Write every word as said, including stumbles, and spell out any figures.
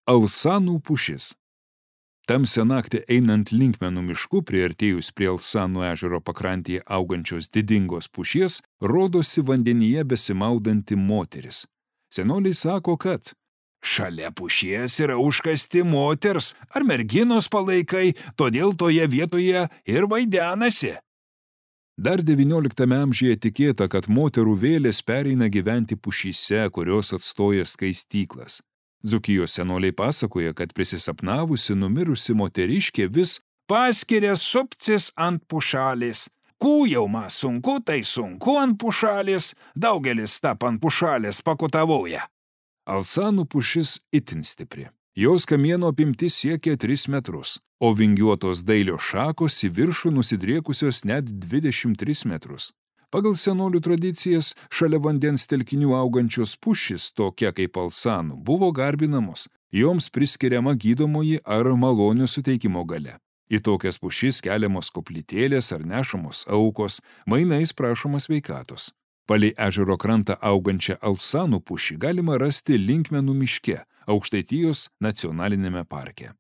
Alsanų pušis. Tamsią naktį einant Linkmenų mišku, priartėjus prie Alsanų ežero pakrantėje augančios didingos pušies, rodosi vandenyje besimaudanti moteris. Senoliai sako, kad šalia pušies yra užkasti moters ar merginos palaikai, todėl toje vietoje ir vaidenasi. Dar devynioliktame amžiuje tikėta, kad moterų vėlės pereina gyventi pušyse, kurios atstoja skaistyklas. Dzūkijos senoliai pasakoja, kad prisisapnavusi numirusi moteriškė vis paskiria supcis ant pušalės. Kūjauma sunku, tai sunku ant pušalės, daugelis tap ant pušalės pakutavoja. Alsanų pušis itin stipri. Jos kamieno apimtis siekia tris metrus, o vingiuotos dailio šakos į viršų nusidriekusios net dvidešimt tris metrus. Pagal senolių tradicijas, šalia vandens telkinių augančios pušys, tokia kaip alsanų, buvo garbinamos, joms priskiriama gydomoji ar malonių suteikimo galia. Į tokias pušis keliamos koplytėlės ar nešamos aukos, mainais prašoma sveikatos. Palei ežero krantą augančią alsanų pušį galima rasti Linkmenų miške, Aukštaitijos nacionalinėme parke.